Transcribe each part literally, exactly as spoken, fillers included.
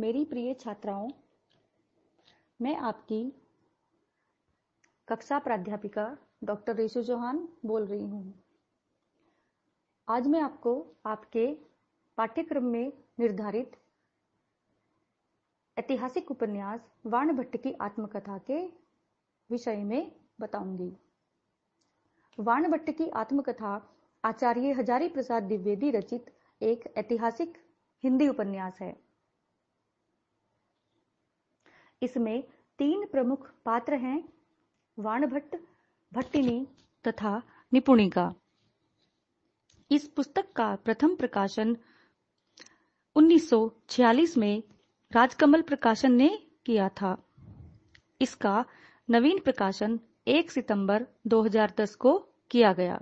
मेरी प्रिय छात्राओं, मैं आपकी कक्षा प्राध्यापिका डॉक्टर रेशु चौहान बोल रही हूँ। आज मैं आपको आपके पाठ्यक्रम में निर्धारित ऐतिहासिक उपन्यास वाणभट्ट की आत्मकथा के विषय में बताऊंगी। वाणभट्ट की आत्मकथा आचार्य हजारी प्रसाद द्विवेदी रचित एक ऐतिहासिक हिंदी उपन्यास है। इसमें तीन प्रमुख पात्र हैं, वाणभट्ट, भट्टिनी तथा निपुणिका। इस पुस्तक का प्रथम प्रकाशन उन्नीस सौ छियालीस में राजकमल प्रकाशन ने किया था। इसका नवीन प्रकाशन एक सितंबर दो हज़ार दस को किया गया।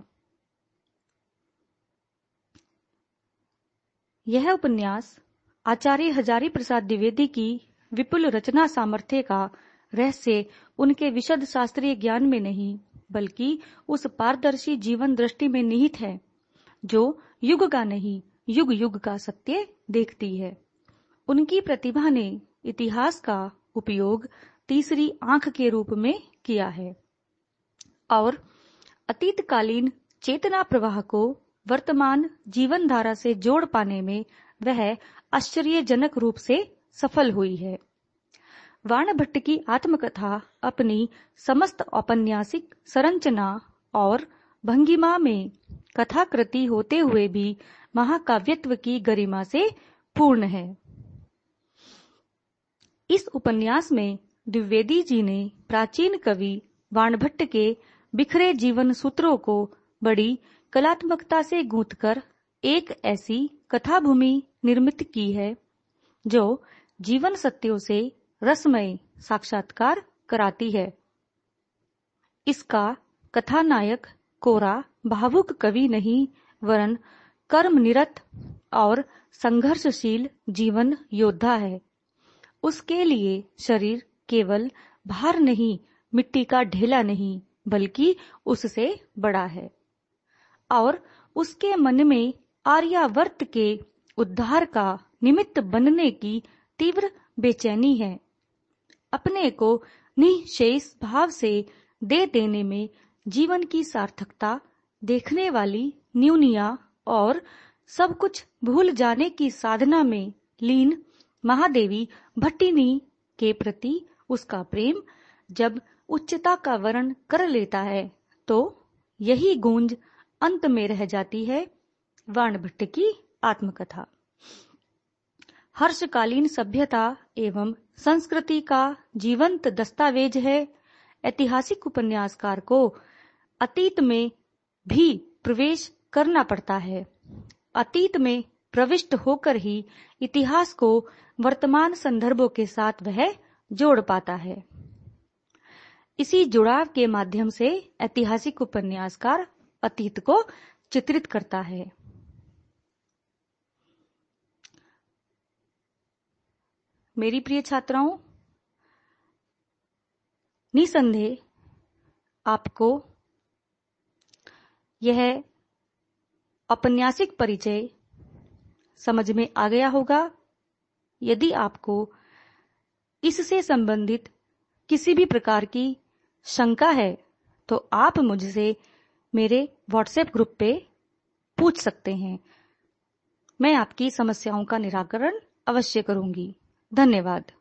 यह उपन्यास आचार्य हजारी प्रसाद द्विवेदी की विपुल रचना सामर्थ्य का रहस्य उनके विशद शास्त्रीय ज्ञान में नहीं, बल्कि उस पारदर्शी जीवन दृष्टि में निहित है जो युग का नहीं, युग युग का सत्य देखती है। उनकी प्रतिभा ने इतिहास का उपयोग तीसरी आंख के रूप में किया है और अतीतकालीन चेतना प्रवाह को वर्तमान जीवन धारा से जोड़ पाने में वह आश्चर्यजनक रूप से सफल हुई है। वाणभट्ट की आत्मकथा अपनी समस्त औपन्यासिक संरचना और भंगिमा में कथाकृति होते हुए भी महाकाव्यत्व की गरिमा से पूर्ण है। इस उपन्यास में द्विवेदी जी ने प्राचीन कवि वाणभट्ट के बिखरे जीवन सूत्रों को बड़ी कलात्मकता से गूंथकर एक ऐसी कथाभूमि निर्मित की है जो जीवन सत्यों से रसमय साक्षात्कार कराती है। इसका कथानायक कोरा भावुक कवि नहीं, वरन कर्मनिरत और संघर्षशील जीवन योद्धा है। उसके लिए शरीर केवल भार नहीं, मिट्टी का ढेला नहीं, बल्कि उससे बड़ा है और उसके मन में आर्यावर्त के उद्धार का निमित्त बनने की तीव्र बेचैनी है। अपने को निःशेष भाव से दे देने में जीवन की सार्थकता देखने वाली न्यूनिया और सब कुछ भूल जाने की साधना में लीन महादेवी भट्टिनी के प्रति उसका प्रेम जब उच्चता का वर्ण कर लेता है तो यही गूंज अंत में रह जाती है। वाणभट्ट की आत्मकथा हर्षकालीन सभ्यता एवं संस्कृति का जीवंत दस्तावेज है। ऐतिहासिक उपन्यासकार को अतीत में भी प्रवेश करना पड़ता है। अतीत में प्रविष्ट होकर ही इतिहास को वर्तमान संदर्भों के साथ वह जोड़ पाता है। इसी जुड़ाव के माध्यम से ऐतिहासिक उपन्यासकार अतीत को चित्रित करता है। मेरी प्रिय छात्राओं, निसंदेह आपको यह औपन्यासिक परिचय समझ में आ गया होगा। यदि आपको इससे संबंधित किसी भी प्रकार की शंका है तो आप मुझसे मेरे व्हाट्सएप ग्रुप पे पूछ सकते हैं। मैं आपकी समस्याओं का निराकरण अवश्य करूंगी। धन्यवाद।